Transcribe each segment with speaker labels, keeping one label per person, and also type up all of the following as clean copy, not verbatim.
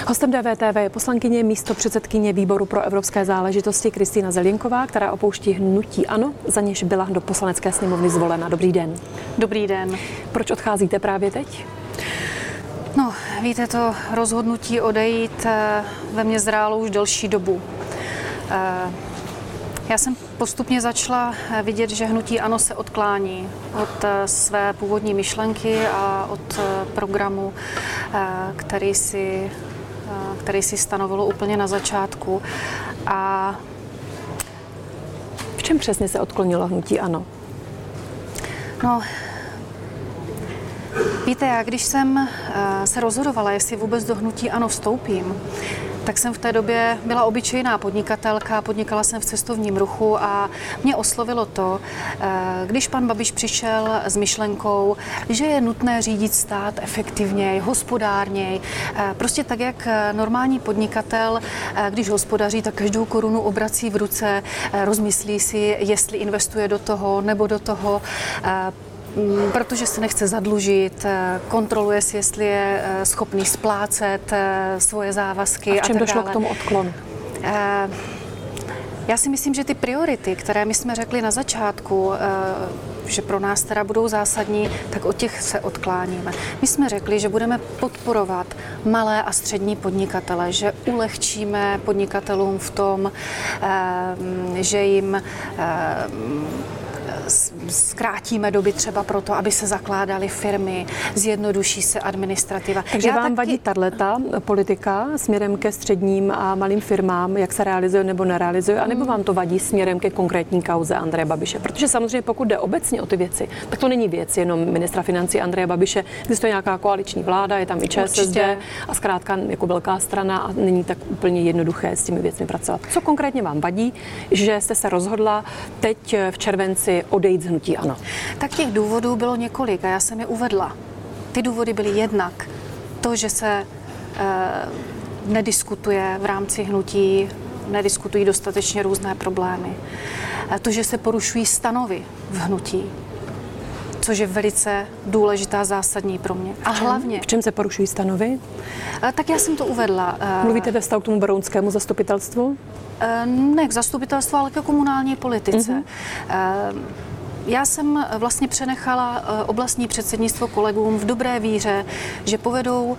Speaker 1: Hostem DVTV je poslankyně místopředsedkyně výboru pro evropské záležitosti Kristýna Zelienková, která opouští hnutí ANO, za něž byla do poslanecké sněmovny zvolena. Dobrý den.
Speaker 2: Dobrý den.
Speaker 1: Proč odcházíte právě teď?
Speaker 2: No, víte, to rozhodnutí odejít ve mně zrálo už delší dobu. Já jsem postupně začala vidět, že hnutí ANO se odklání od své původní myšlenky a od programu, který si stanovilo úplně na začátku. A
Speaker 1: v čem přesně se odklonilo hnutí ANO?
Speaker 2: No, víte, já když jsem se rozhodovala, jestli vůbec do hnutí ANO vstoupím, tak jsem v té době byla obyčejná podnikatelka, podnikala jsem v cestovním ruchu a mě oslovilo to, když pan Babiš přišel s myšlenkou, že je nutné řídit stát efektivněji, hospodárněji, prostě tak, jak normální podnikatel, když hospodaří, tak každou korunu obrací v ruce, rozmyslí si, jestli investuje do toho nebo do toho, protože se nechce zadlužit, kontroluje si, jestli je schopný splácet svoje závazky a tak dále.
Speaker 1: A v čem došlo k tomu odklonu?
Speaker 2: Já si myslím, že ty priority, které my jsme řekli na začátku, že pro nás teda budou zásadní, tak od těch se odkláníme. My jsme řekli, že budeme podporovat malé a střední podnikatele, že ulehčíme podnikatelům v tom, že jim zkrátíme doby třeba proto, aby se zakládaly firmy, zjednoduší se administrativa.
Speaker 1: Takže vám vadí tato politika směrem ke středním a malým firmám, jak se realizuje nebo nerealizuje, anebo vám to vadí směrem ke konkrétní kauze Andreje Babiše? Protože samozřejmě pokud jde obecně o ty věci, tak to není věc jenom ministra financí Andreje Babiše, existuje nějaká koaliční vláda, je tam i ČSSD a zkrátka jako velká strana a není tak úplně jednoduché s těmi věcmi pracovat. Co konkrétně vám vadí, že jste se rozhodla teď v červenci odejít z hnutí ANO?
Speaker 2: Tak těch důvodů bylo několik a já jsem je uvedla. Ty důvody byly jednak to, že se nediskutuje v rámci hnutí, nediskutují dostatečně různé problémy. To, že se porušují stanovy v hnutí, což je velice důležitá, zásadní pro mě. A hlavně...
Speaker 1: V čem se porušují stanovy?
Speaker 2: Tak já jsem to uvedla.
Speaker 1: Mluvíte ve vztahu k tomu berounskému zastupitelstvu?
Speaker 2: Ne k zastupitelstvu, ale k komunální politice. Já jsem vlastně přenechala oblastní předsednictvo kolegům v dobré víře, že povedou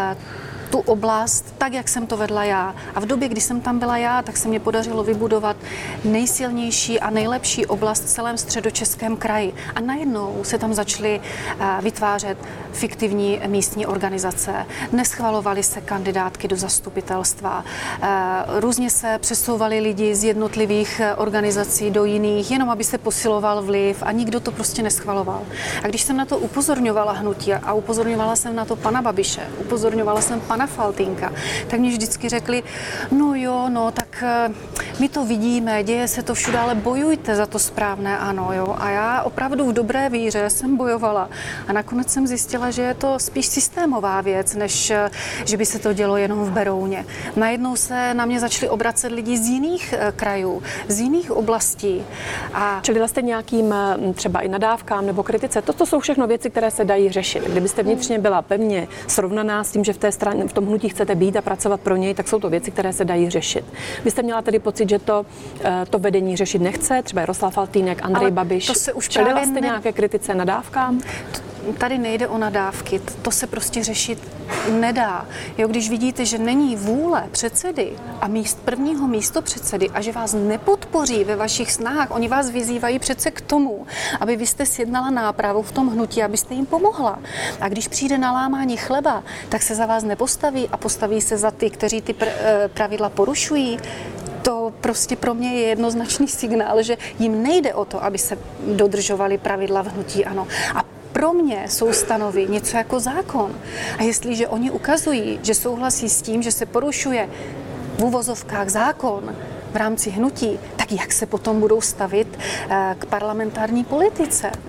Speaker 2: tu oblast tak, jak jsem to vedla já. A v době, kdy jsem tam byla já, tak se mě podařilo vybudovat nejsilnější a nejlepší oblast v celém Středočeském kraji. A najednou se tam začaly vytvářet fiktivní místní organizace. Neschvalovaly se kandidátky do zastupitelstva. Různě se přesouvali lidi z jednotlivých organizací do jiných, jenom aby se posiloval vliv a nikdo to prostě neschvaloval. A když jsem na to upozorňovala hnutí a upozorňovala jsem na to pana Babiše, upozorňovala jsem pana Faltýnka, tak mě vždycky řekli, no jo, no tak my to vidíme, děje se to všude, ale bojujte za to správné ANO, jo. A já opravdu v dobré víře jsem bojovala. A nakonec jsem zjistila, že je to spíš systémová věc, než že by se to dělo jenom v Berouně. Najednou se na mě začali obracet lidi z jiných krajů, z jiných oblastí. A
Speaker 1: čelila jste nějakým třeba i nadávkám nebo kritice? To jsou všechno věci, které se dají řešit. Kdybyste vnitřně byla pevně srovnaná s tím, že v tom hnutí chcete být a pracovat pro něj, tak jsou to věci, které se dají řešit. Vy jste měla tedy pocit, že to vedení řešit nechce, třeba Jaroslav Faltýnek, Andrej Babiš.
Speaker 2: To se už
Speaker 1: čelila jste nějaké kritice, nadávkám?
Speaker 2: Tady nejde o nadávky, to se prostě řešit nedá. Jo, když vidíte, že není vůle předsedy a prvního místopředsedy a že vás nepodpoří ve vašich snahách, oni vás vyzývají přece k tomu, aby vy jste sjednala nápravu v tom hnutí, abyste jim pomohla. A když přijde na lámání chleba, tak se za vás nepostaví a postaví se za ty, kteří ty pravidla porušují. To prostě pro mě je jednoznačný signál, že jim nejde o to, aby se dodržovaly pravidla v hnutí ANO. A pro mě jsou stanovy něco jako zákon. A jestliže oni ukazují, že souhlasí s tím, že se porušuje v uvozovkách zákon v rámci hnutí, tak jak se potom budou stavit k parlamentární politice?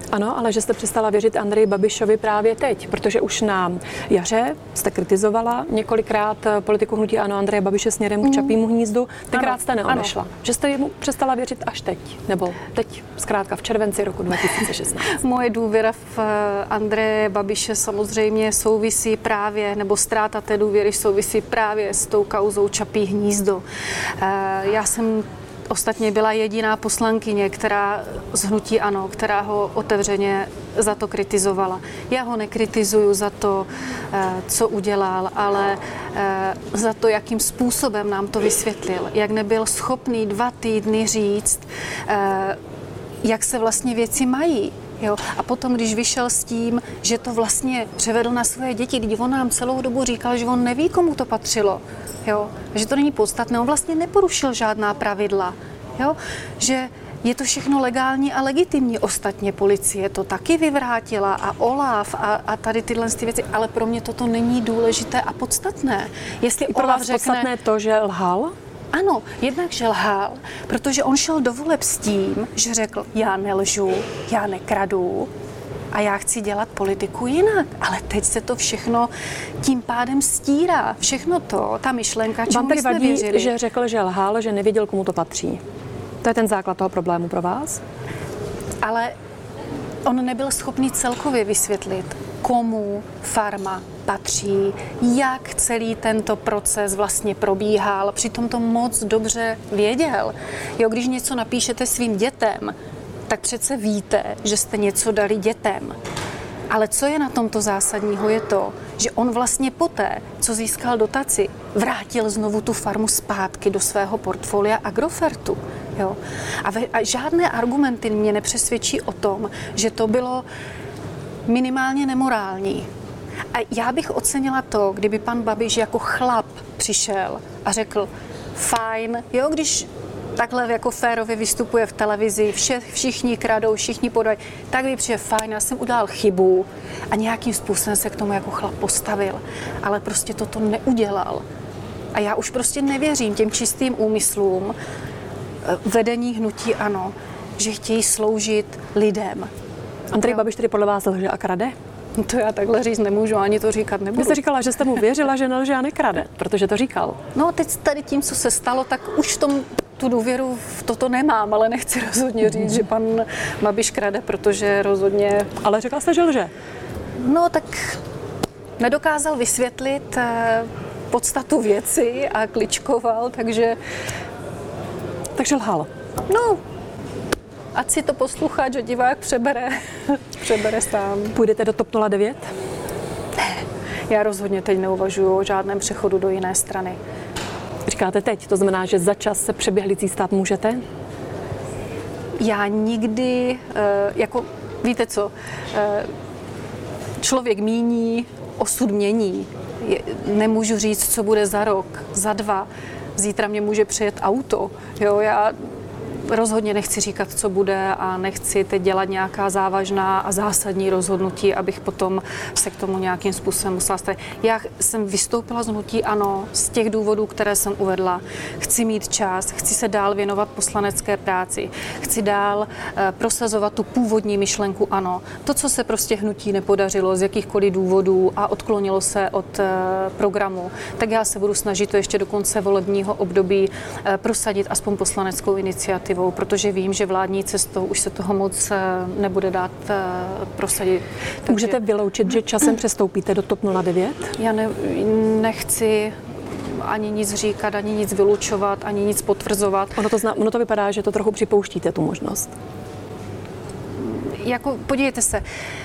Speaker 1: Ano, ale že jste přestala věřit Andreji Babišovi právě teď, protože už na jaře jste kritizovala několikrát politiku hnutí ANO Andreje Babiše směrem k Čapímu hnízdu. Tenkrát jste neodešla. Že jste mu přestala věřit až teď, nebo teď zkrátka v červenci roku 2016.
Speaker 2: Moje důvěra v Andreje Babiše samozřejmě souvisí právě, nebo ztráta té důvěry souvisí právě s tou kauzou Čapí hnízdo. Já jsem ostatně byla jediná poslankyně, která z hnutí ANO, která ho otevřeně za to kritizovala. Já ho nekritizuju za to, co udělal, ale za to, jakým způsobem nám to vysvětlil. Jak nebyl schopný 2 týdny říct, jak se vlastně věci mají. Jo? A potom, když vyšel s tím, že to vlastně převedl na svoje děti, když on nám celou dobu říkal, že on neví, komu to patřilo, jo? Že to není podstatné, on vlastně neporušil žádná pravidla, jo? Že je to všechno legální a legitimní. Ostatně policie to taky vyvrátila a OLAF a tady tyhle věci, ale pro mě toto není důležité a podstatné. Jestli
Speaker 1: pro vás podstatné to, že lhal?
Speaker 2: Ano, jednak, že lhal, protože on šel do voleb s tím, že řekl, já nelžu, já nekradu a já chci dělat politiku jinak. Ale teď se to všechno tím pádem stírá. Všechno to, ta myšlenka, čemu jsme věřili.
Speaker 1: Že řekl, že lhal, že nevěděl, komu to patří. To je ten základ toho problému pro vás?
Speaker 2: Ale on nebyl schopný celkově vysvětlit, komu farma patří, jak celý tento proces vlastně probíhal. Přitom to moc dobře věděl. Jo, když něco napíšete svým dětem, tak přece víte, že jste něco dali dětem. Ale co je na tomto zásadního, je to, že on vlastně poté, co získal dotaci, vrátil znovu tu farmu zpátky do svého portfolia Agrofertu. Jo? A žádné argumenty mě nepřesvědčí o tom, že to bylo minimálně nemorální. A já bych ocenila to, kdyby pan Babiš jako chlap přišel a řekl, fajn, jo, když takhle jako férově vystupuje v televizi, všichni kradou, všichni podají, tak by přijde fajn, já jsem udělal chybu a nějakým způsobem se k tomu jako chlap postavil. Ale prostě toto neudělal. A já už prostě nevěřím těm čistým úmyslům vedení hnutí ANO, že chtějí sloužit lidem.
Speaker 1: Andrej Babiš tedy podle vás lže a krade?
Speaker 2: To já takhle říct nemůžu, ani to říkat nebudu.
Speaker 1: Vy jste říkala, že jste mu věřila, že nelže a nekrade, protože to říkal.
Speaker 2: No teď tady tím, co se stalo, tak už v tom tu důvěru v toto nemám, ale nechci rozhodně říct, že pan Babiš krade, protože rozhodně...
Speaker 1: Ale řekla jste, že lže.
Speaker 2: No tak nedokázal vysvětlit podstatu věci a kličkoval, takže...
Speaker 1: Takže lhal.
Speaker 2: No, ať si to posluchač a divák přebere sám.
Speaker 1: Půjdete do TOP 09?
Speaker 2: Ne, já rozhodně teď neuvažuji o žádném přechodu do jiné strany.
Speaker 1: Říkáte teď, to znamená, že za čas se přeběhlící stát můžete?
Speaker 2: Já nikdy, jako víte co, člověk míní, osud mění. Nemůžu říct, co bude za rok, za 2. Zítra mě může přijet auto. Jo, já rozhodně nechci říkat, co bude a nechci teď dělat nějaká závažná a zásadní rozhodnutí, abych potom se k tomu nějakým způsobem musela stavit. Já jsem vystoupila z hnutí ANO z těch důvodů, které jsem uvedla. Chci mít čas, chci se dál věnovat poslanecké práci, chci dál prosazovat tu původní myšlenku ANO. To, co se prostě hnutí nepodařilo z jakýchkoliv důvodů a odklonilo se od programu, tak já se budu snažit to ještě do konce volebního období prosadit aspoň poslaneckou iniciativu, protože vím, že vládní cestou už se toho moc nebude dát prosadit. Takže...
Speaker 1: Můžete vyloučit, že časem přestoupíte do TOP 09?
Speaker 2: Já nechci ani nic říkat, ani nic vylučovat, ani nic potvrzovat.
Speaker 1: Ono to vypadá, že to trochu připouštíte, tu možnost.
Speaker 2: Jako, podívejte se,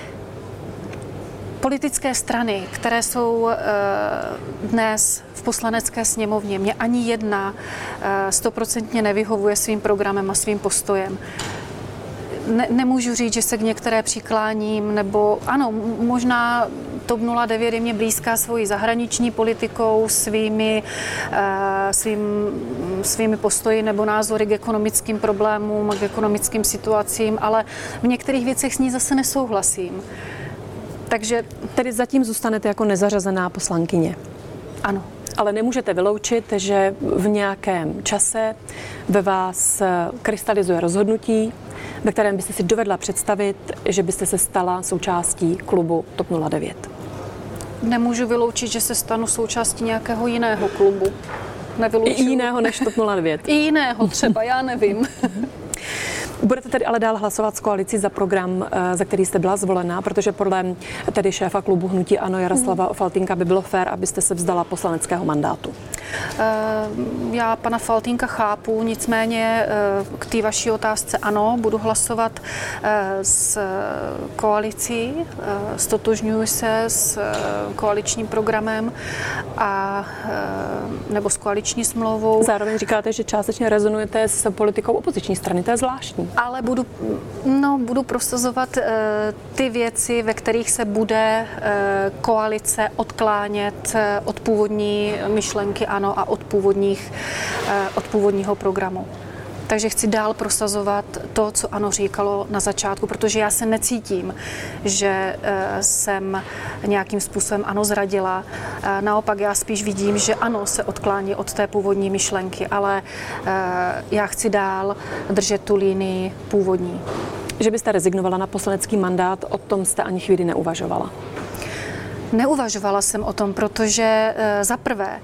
Speaker 2: politické strany, které jsou dnes v poslanecké sněmovně, mě ani jedna 100% nevyhovuje svým programem a svým postojem. Nemůžu říct, že se k některé přikláním, nebo ano, možná TOP 09 je mě blízká svojí zahraniční politikou, svými postoji nebo názory k ekonomickým problémům, k ekonomickým situacím, ale v některých věcech s ní zase nesouhlasím. Takže
Speaker 1: tedy zatím zůstanete jako nezařazená poslankyně.
Speaker 2: Ano.
Speaker 1: Ale nemůžete vyloučit, že v nějakém čase ve vás krystalizuje rozhodnutí ve kterém byste si dovedla představit, že byste se stala součástí klubu TOP 09?
Speaker 2: Nemůžu vyloučit, že se stanu součástí nějakého jiného klubu.
Speaker 1: I jiného než TOP 09?
Speaker 2: I jiného třeba, já nevím.
Speaker 1: Budete tedy ale dál hlasovat s koalicí za program, za který jste byla zvolena, protože podle tedy šéfa klubu Hnutí ANO Jaroslava Faltýnka by bylo fér, abyste se vzdala poslaneckého mandátu.
Speaker 2: Já pana Faltýnka chápu, nicméně k té vaší otázce ano, budu hlasovat s koalicí, stotožňuji se s koaličním programem nebo s koaliční smlouvou.
Speaker 1: Zároveň říkáte, že částečně rezonujete s politikou opoziční strany, to je zvláštní.
Speaker 2: Ale budu prosazovat ty věci, ve kterých se bude koalice odklánět od původní myšlenky ANO a od původního programu. Takže chci dál prosazovat to, co ANO říkalo na začátku, protože já se necítím, že jsem nějakým způsobem ANO zradila. Naopak já spíš vidím, že ANO se odklání od té původní myšlenky, ale já chci dál držet tu linii původní.
Speaker 1: Že byste rezignovala na poslanecký mandát, o tom jste ani chvíli neuvažovala?
Speaker 2: Neuvažovala jsem o tom, protože za prvé,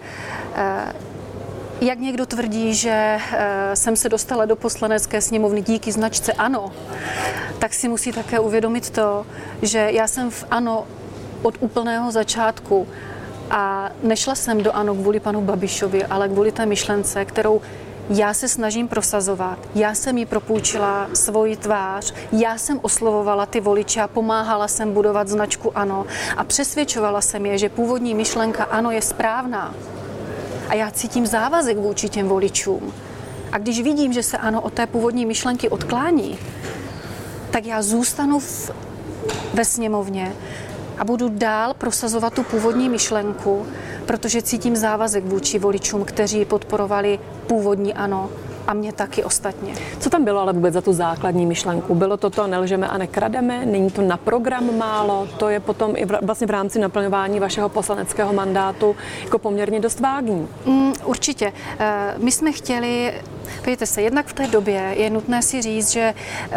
Speaker 2: jak někdo tvrdí, že jsem se dostala do poslanecké sněmovny díky značce ANO, tak si musí také uvědomit to, že já jsem v ANO od úplného začátku a nešla jsem do ANO kvůli panu Babišovi, ale kvůli té myšlence, kterou já se snažím prosazovat. Já jsem jí propůjčila svoji tvář, já jsem oslovovala ty voliče a pomáhala jsem budovat značku ANO a přesvědčovala jsem je, že původní myšlenka ANO je správná. A já cítím závazek vůči těm voličům. A když vidím, že se ANO od té původní myšlenky odklání, tak já zůstanu ve sněmovně a budu dál prosazovat tu původní myšlenku, protože cítím závazek vůči voličům, kteří podporovali původní ANO a mě taky ostatně.
Speaker 1: Co tam bylo ale vůbec za tu základní myšlenku? Bylo to nelžeme a nekrademe? Není to na program málo? To je potom i vlastně v rámci naplňování vašeho poslaneckého mandátu jako poměrně dost vágní.
Speaker 2: Určitě. My jsme chtěli, podívejte se, jednak v té době je nutné si říct, že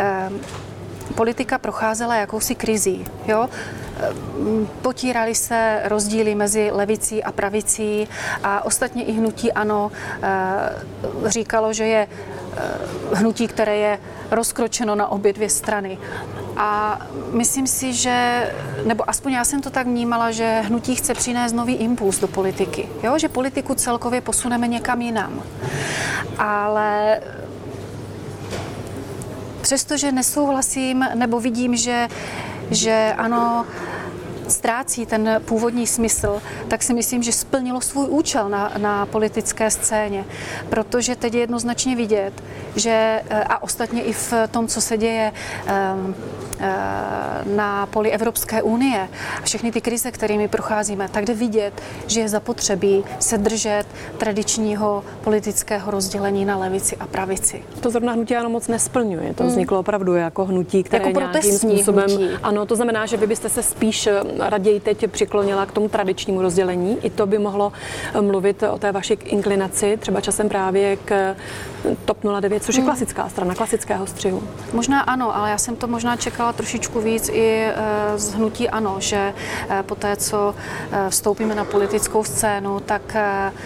Speaker 2: politika procházela jakousi krizí. Jo? Potíraly se rozdíly mezi levicí a pravicí a ostatně i hnutí ANO říkalo, že je hnutí, které je rozkročeno na obě dvě strany. A myslím si, že, nebo aspoň já jsem to tak vnímala, že hnutí chce přinést nový impuls do politiky. Jo? Že politiku celkově posuneme někam jinam. Ale přestože nesouhlasím, nebo vidím, že ano, ztrácí ten původní smysl, tak si myslím, že splnilo svůj účel na politické scéně. Protože teď je jednoznačně vidět, že a ostatně i v tom, co se děje na poli Evropské unie a všechny ty krize, kterými procházíme, tak jde vidět, že je zapotřebí se držet tradičního politického rozdělení na levici a pravici.
Speaker 1: To zrovna hnutí ANO moc nesplňuje. To vzniklo opravdu jako hnutí, které
Speaker 2: jako
Speaker 1: nějakým způsobem...
Speaker 2: Hnutí.
Speaker 1: Ano, to znamená, že vy byste se spíš raději teď přiklonila k tomu tradičnímu rozdělení. I to by mohlo mluvit o té vaší inklinaci, třeba časem právě k TOP 09, což je klasická strana, klasického střihu.
Speaker 2: Možná ano, ale já jsem to možná čekala trošičku víc i z hnutí ANO, že po té, co vstoupíme na politickou scénu, tak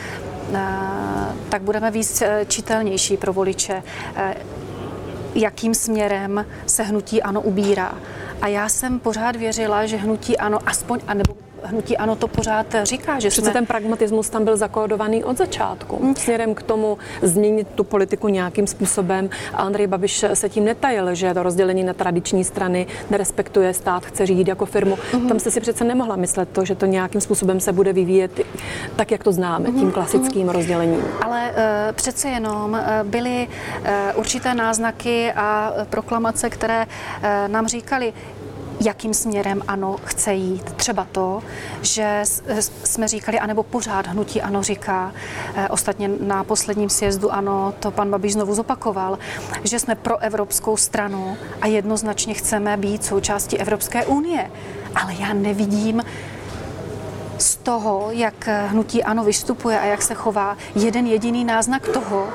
Speaker 2: budeme víc čitelnější pro voliče, jakým směrem se hnutí ANO ubírá. A já jsem pořád věřila, že hnutí ANO hnutí ANO to pořád říká, že
Speaker 1: přece ten pragmatismus tam byl zakódovaný od začátku. Směrem k tomu změnit tu politiku nějakým způsobem. A Andrej Babiš se tím netajil, že to rozdělení na tradiční strany nerespektuje, stát chce řídit jako firmu. Tam jste si přece nemohla myslet to, že to nějakým způsobem se bude vyvíjet tak, jak to známe, tím klasickým rozdělením.
Speaker 2: Ale přece jenom byly určité náznaky a proklamace, které nám říkali, jakým směrem ANO chce jít. Třeba to, že jsme říkali, anebo pořád hnutí ANO říká, ostatně na posledním sjezdu ANO to pan Babiš znovu zopakoval, že jsme pro evropskou stranu a jednoznačně chceme být součástí Evropské unie. Ale já nevidím z toho, jak hnutí ANO vystupuje a jak se chová, jeden jediný náznak toho,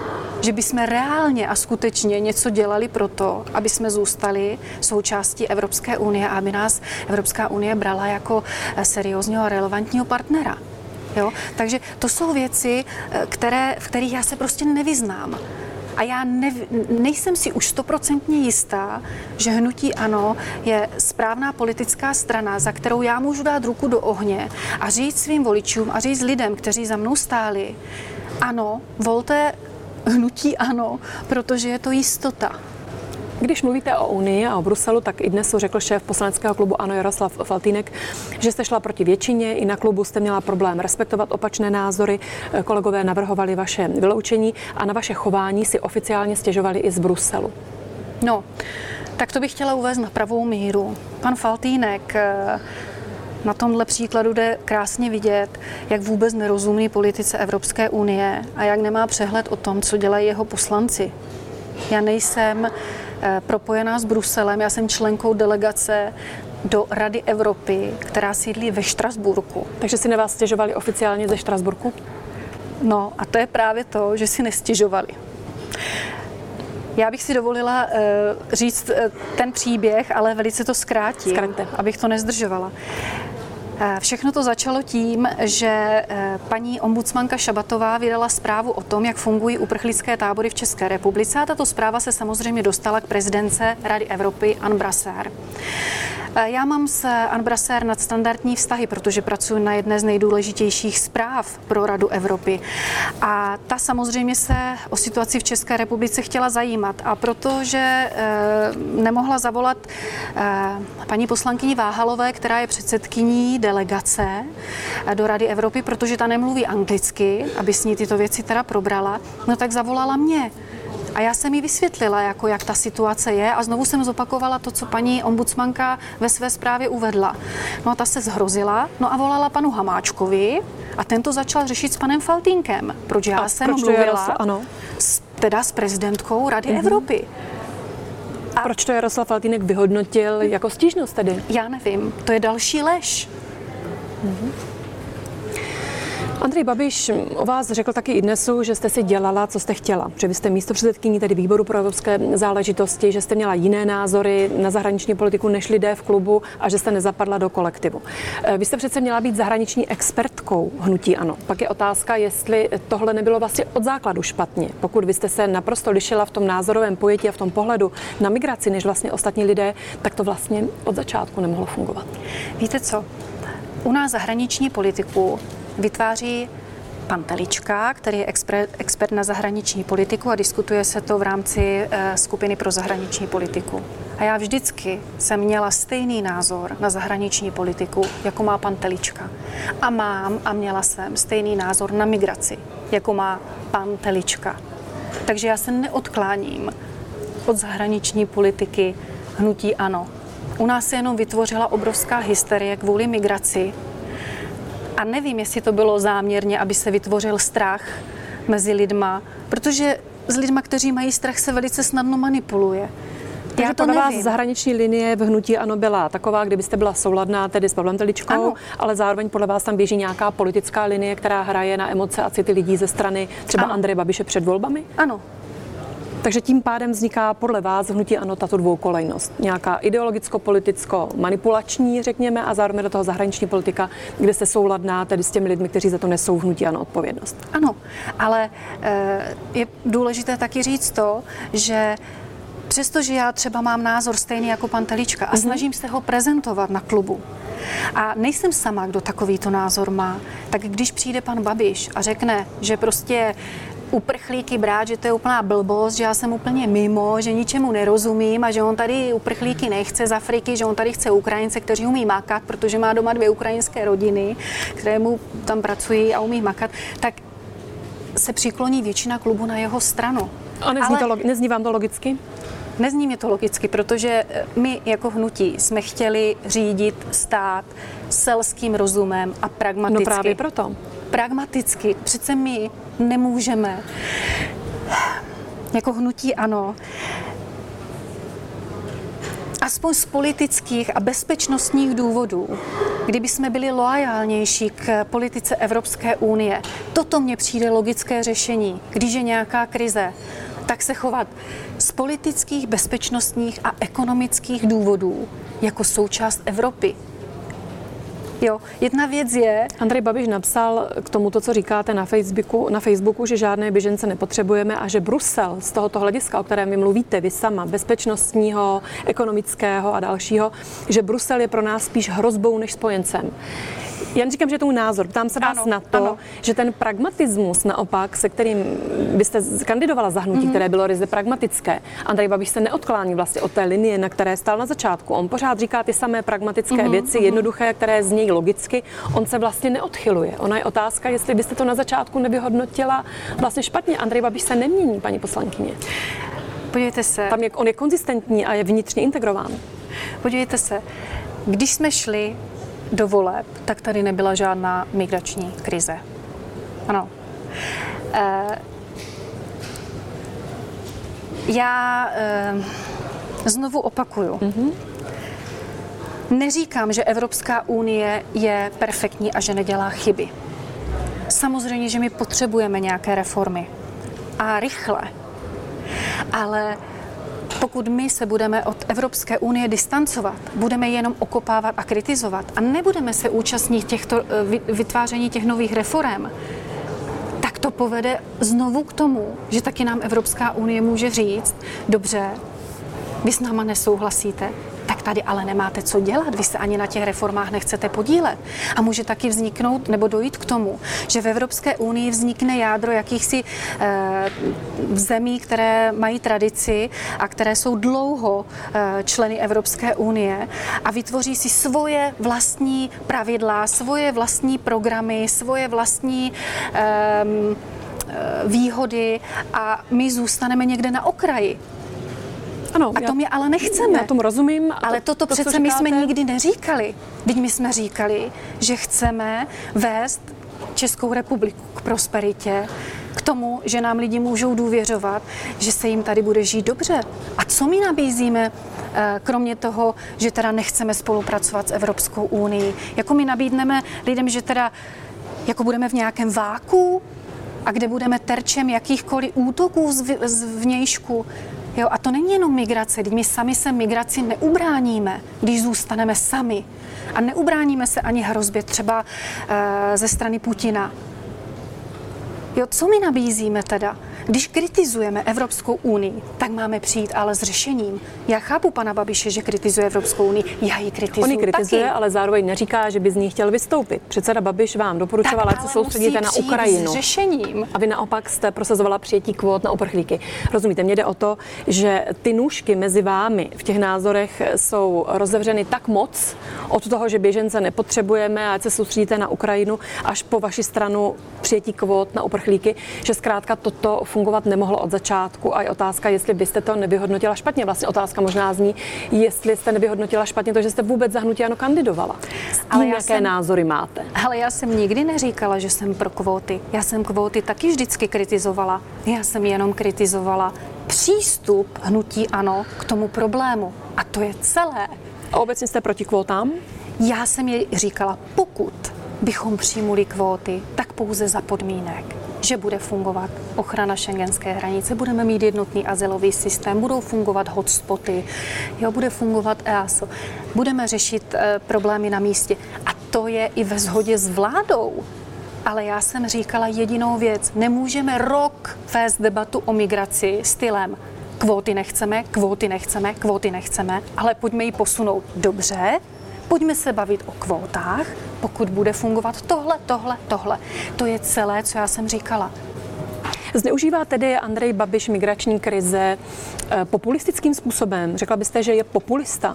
Speaker 2: že bychom reálně a skutečně něco dělali pro to, aby jsme zůstali součástí Evropské unie a aby nás Evropská unie brala jako seriózního a relevantního partnera. Jo? Takže to jsou věci, v kterých já se prostě nevyznám. A já nejsem si už 100% jistá, že hnutí ANO je správná politická strana, za kterou já můžu dát ruku do ohně a říct svým voličům a říct lidem, kteří za mnou stáli, ano, volte hnutí ANO, protože je to jistota.
Speaker 1: Když mluvíte o Unii a o Bruselu, tak i dnes řekl šéf poslaneckého klubu ANO Jaroslav Faltýnek, že jste šla proti většině, i na klubu jste měla problém respektovat opačné názory, kolegové navrhovali vaše vyloučení a na vaše chování si oficiálně stěžovali i z Bruselu.
Speaker 2: No, tak to bych chtěla uvést na pravou míru. Pan Faltýnek, na tomhle příkladu jde krásně vidět, jak vůbec nerozumí politice Evropské unie a jak nemá přehled o tom, co dělají jeho poslanci. Já nejsem propojená s Bruselem, já jsem členkou delegace do Rady Evropy, která sídlí ve Štrasburku.
Speaker 1: Takže si na vás stěžovali oficiálně ze Štrasburku?
Speaker 2: No a to je právě to, že si nestěžovali. Já bych si dovolila říct ten příběh, ale velice to zkrátím, abych to nezdržovala. Všechno to začalo tím, že paní ombudsmanka Šabatová vydala zprávu o tom, jak fungují uprchlické tábory v České republice a tato zpráva se samozřejmě dostala k prezidentce Rady Evropy Anne Brasser. Já mám s Anne Brasser nadstandardní vztahy, protože pracuji na jedné z nejdůležitějších zpráv pro Radu Evropy. A ta samozřejmě se o situaci v České republice chtěla zajímat. A protože nemohla zavolat paní poslankyni Váhalové, která je předsedkyní delegace do Rady Evropy, protože ta nemluví anglicky, aby s ní tyto věci teda probrala, no tak zavolala mě. A já jsem jí vysvětlila, jak ta situace je a znovu jsem zopakovala to, co paní ombudsmanka ve své zprávě uvedla. No a ta se zhrozila, no a volala panu Hamáčkovi a ten to začal řešit s panem Faltýnkem. Proč já jsem mluvila s prezidentkou Rady Evropy.
Speaker 1: A proč to Jaroslav Faltýnek vyhodnotil jako stížnost tedy?
Speaker 2: Já nevím, to je další lež.
Speaker 1: Andrej Babiš o vás řekl taky i dnesu, že jste si dělala, co jste chtěla. Že vy jste místopředsedkyní tedy výboru pro evropské záležitosti, že jste měla jiné názory na zahraniční politiku než lidé v klubu a že jste nezapadla do kolektivu. Vy jste přece měla být zahraniční expertkou hnutí ANO. Pak je otázka, jestli tohle nebylo vlastně od základu špatně. Pokud vy jste se naprosto lišila v tom názorovém pojetí a v tom pohledu na migraci než vlastně ostatní lidé, tak to vlastně od začátku nemohlo fungovat.
Speaker 2: Víte co? U nás zahraniční politiku vytváří pan Telička, který je expert na zahraniční politiku a diskutuje se to v rámci skupiny pro zahraniční politiku. A já vždycky jsem měla stejný názor na zahraniční politiku, jako má pan Telička. A měla jsem stejný názor na migraci, jako má pan Telička. Takže já se neodkláním od zahraniční politiky hnutí ANO. U nás se jenom vytvořila obrovská hysterie kvůli migraci. A nevím, jestli to bylo záměrně, aby se vytvořil strach mezi lidma, protože s lidma, kteří mají strach, se velice snadno manipuluje.
Speaker 1: Takže podle vás zahraniční linie v hnutí ANO byla taková, kdybyste byla souladná tedy s Pavlem Teličkou, ano. Ale zároveň podle vás tam běží nějaká politická linie, která hraje na emoce a city lidí ze strany třeba Andreje Babiše před volbami?
Speaker 2: Ano.
Speaker 1: Takže tím pádem vzniká podle vás hnutí ANO tato dvoukolejnost. Nějaká ideologicko-politicko-manipulační, řekněme, a zároveň do toho zahraniční politika, kde se souladná tedy s těmi lidmi, kteří za to nesou v hnutí ANO odpovědnost.
Speaker 2: Ano, ale je důležité taky říct to, že přestože já třeba mám názor stejný jako pan Telička a snažím se ho prezentovat na klubu, a nejsem sama, kdo takovýto názor má, tak když přijde pan Babiš a řekne, že prostě uprchlíky brát, že to je úplná blbost, že já jsem úplně mimo, že ničemu nerozumím a že on tady uprchlíky nechce z Afriky, že on tady chce Ukrajince, kteří umí makat, protože má doma 2 ukrajinské rodiny, které mu tam pracují a umí makat, tak se přikloní většina klubu na jeho stranu.
Speaker 1: A nezní vám to logicky?
Speaker 2: Nezní mě to logicky, protože my jako hnutí jsme chtěli řídit stát selským rozumem a pragmaticky.
Speaker 1: No právě proto.
Speaker 2: Pragmaticky. Přece my nemůžeme jako hnutí ANO aspoň z politických a bezpečnostních důvodů kdyby jsme byli loajálnější k politice Evropské unie. Toto mně přijde logické řešení. Když je nějaká krize, tak se chovat z politických, bezpečnostních a ekonomických důvodů jako součást Evropy. Jo, jedna věc je...
Speaker 1: Andrej Babiš napsal k tomuto, co říkáte na Facebooku, že žádné běžence nepotřebujeme a že Brusel z tohoto hlediska, o kterém vy mluvíte, vy sama, bezpečnostního, ekonomického a dalšího, že Brusel je pro nás spíš hrozbou než spojencem. Já říkám, že je to můj názor. Ptám se vás na to, že ten pragmatismus naopak, se kterým byste kandidovala za hnutí, které bylo ryze pragmatické, Andrej Babiš se neodklání vlastně od té linie, na které stál na začátku. On pořád říká ty samé pragmatické věci, jednoduché, které znějí logicky. On se vlastně neodchyluje. Ona je otázka, jestli byste to na začátku nevyhodnotila vlastně špatně. Andrej Babiš se nemění, paní poslankyně.
Speaker 2: Podívejte se.
Speaker 1: Tam on je konzistentní a je vnitřně integrován.
Speaker 2: Podívejte se, když jsme šli do voleb, tak tady nebyla žádná migrační krize. Ano. Já znovu opakuju. Neříkám, že Evropská unie je perfektní a že nedělá chyby. Samozřejmě, že my potřebujeme nějaké reformy. A rychle. Ale pokud my se budeme od Evropské unie distancovat, budeme jenom okopávat a kritizovat a nebudeme se účastnit vytváření těch nových reforem, tak to povede znovu k tomu, že taky nám Evropská unie může říct, dobře, vy s náma nesouhlasíte, tak tady ale nemáte co dělat, vy se ani na těch reformách nechcete podílet. A může taky vzniknout, nebo dojít k tomu, že v Evropské unii vznikne jádro jakýchsi zemí, které mají tradici a které jsou dlouho členy Evropské unie a vytvoří si svoje vlastní pravidla, svoje vlastní programy, svoje vlastní výhody a my zůstaneme někde na okraji.
Speaker 1: Ano,
Speaker 2: a to my ale nechceme.
Speaker 1: Já tomu rozumím.
Speaker 2: Ale toto přece my jsme nikdy neříkali. Vždyť my jsme říkali, že chceme vést Českou republiku k prosperitě, k tomu, že nám lidi můžou důvěřovat, že se jim tady bude žít dobře. A co my nabízíme, kromě toho, že teda nechceme spolupracovat s Evropskou unií? Jako my nabídneme lidem, že teda jako budeme v nějakém váku a kde budeme terčem jakýchkoliv útoků z vnějšku. Jo, a to není jenom migrace, my sami se migraci neubráníme, když zůstaneme sami. A neubráníme se ani hrozbě třeba ze strany Putina. Jo, co my nabízíme teda? Když kritizujeme Evropskou unii, tak máme přijít ale s řešením. Já chápu pana Babiše, že kritizuje Evropskou unii, já ji kritizuju.
Speaker 1: On ji kritizuje, ale zároveň neříká, že by z ní chtěl vystoupit. Předseda Babiš vám doporučoval, ať se soustředíte na Ukrajinu.
Speaker 2: S řešením.
Speaker 1: A vy naopak jste prosazovala přijetí kvót na uprchlíky. Rozumíte, mně jde o to, že ty nůžky mezi vámi v těch názorech jsou rozevřeny tak moc od toho, že běžence nepotřebujeme, ať se soustředíte na Ukrajinu, až po vaši stranu přijetí kvót na uprchlíky, že zkrátka toto fungovat nemohlo od začátku a je otázka, jestli byste to nevyhodnotila špatně. Vlastně otázka možná zní, jestli jste nevyhodnotila špatně to, že jste vůbec za hnutí ANO kandidovala. Ale jaké názory máte?
Speaker 2: Ale já jsem nikdy neříkala, že jsem pro kvóty. Já jsem kvóty taky vždycky kritizovala. Já jsem jenom kritizovala přístup hnutí ANO k tomu problému. A to je celé.
Speaker 1: A obecně jste proti kvótám?
Speaker 2: Já jsem je říkala, pokud bychom přijmuli kvóty, tak pouze za podmínek, že bude fungovat ochrana šengenské hranice, budeme mít jednotný azylový systém, budou fungovat hotspoty, bude fungovat EASO, budeme řešit problémy na místě. A to je i ve shodě s vládou. Ale já jsem říkala jedinou věc, nemůžeme rok vést debatu o migraci stylem kvóty nechceme, kvóty nechceme, kvóty nechceme, ale pojďme ji posunout dobře, pojďme se bavit o kvótách, pokud bude fungovat tohle. To je celé, co já jsem říkala.
Speaker 1: Zneužívá tedy Andrej Babiš migrační krize populistickým způsobem? Řekla byste, že je populista?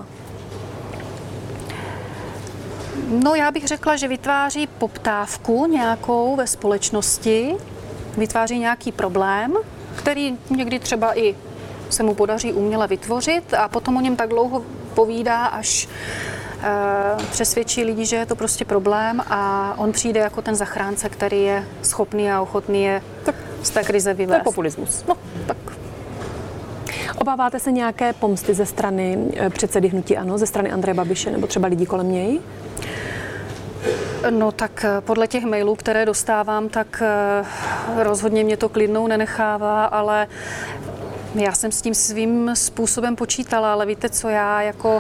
Speaker 2: No, já bych řekla, že vytváří poptávku nějakou ve společnosti, vytváří nějaký problém, který někdy třeba i se mu podaří uměle vytvořit a potom o něm tak dlouho povídá, až přesvědčí lidi, že je to prostě problém a on přijde jako ten zachránce, který je schopný a ochotný je z té krize vyvést.
Speaker 1: To je populismus.
Speaker 2: No, tak.
Speaker 1: Obáváte se nějaké pomsty ze strany předsedy hnutí ANO, ze strany Andreje Babiše nebo třeba lidí kolem něj?
Speaker 2: No tak podle těch mailů, které dostávám, tak rozhodně mě to klidnou nenechává, ale já jsem s tím svým způsobem počítala, ale víte co, já jako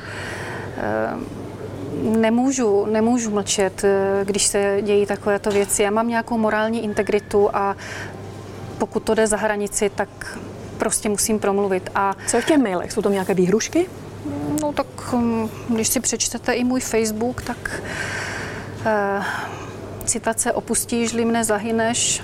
Speaker 2: nemůžu mlčet, když se dějí takovéto věci. Já mám nějakou morální integritu a pokud to jde za hranici, tak prostě musím promluvit. A
Speaker 1: co je v těch mailech? Jsou tam nějaké výhrušky?
Speaker 2: No tak když si přečtete i můj Facebook, tak citace opustíš, mne zahyneš.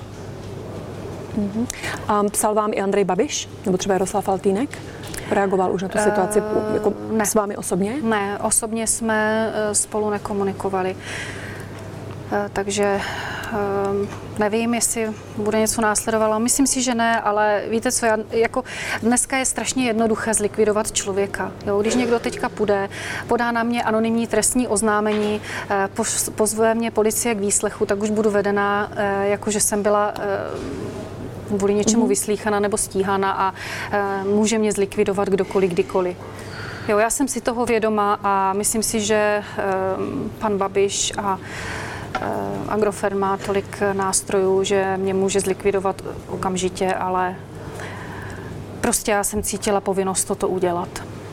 Speaker 1: A psal vám i Andrej Babiš? Nebo třeba Jaroslav Faltýnek? Reagoval už na tu situaci jako s vámi osobně?
Speaker 2: Ne, osobně jsme spolu nekomunikovali. Takže nevím, jestli bude něco následovalo. Myslím si, že ne, ale víte co, jako dneska je strašně jednoduché zlikvidovat člověka. Jo? Když někdo teďka půjde, podá na mě anonymní trestní oznámení, pozve mě policie k výslechu, tak už budu vedená, jako že jsem byla kvůli něčemu vyslýchaná nebo stíhána a může mě zlikvidovat kdokoliv, kdykoliv. Jo, já jsem si toho vědoma a myslím si, že pan Babiš a Agrofert má tolik nástrojů, že mě může zlikvidovat okamžitě, ale prostě já jsem cítila povinnost toto udělat.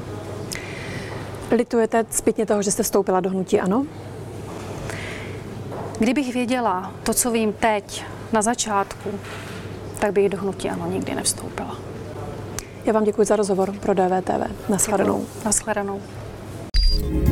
Speaker 1: Litujete zpětně toho, že jste vstoupila do hnutí ANO?
Speaker 2: Kdybych věděla to, co vím teď, na začátku, tak bych do hnutí ANO nikdy nevstoupila.
Speaker 1: Já vám děkuji za rozhovor pro DVTV. Naschledanou.
Speaker 2: Naschledanou.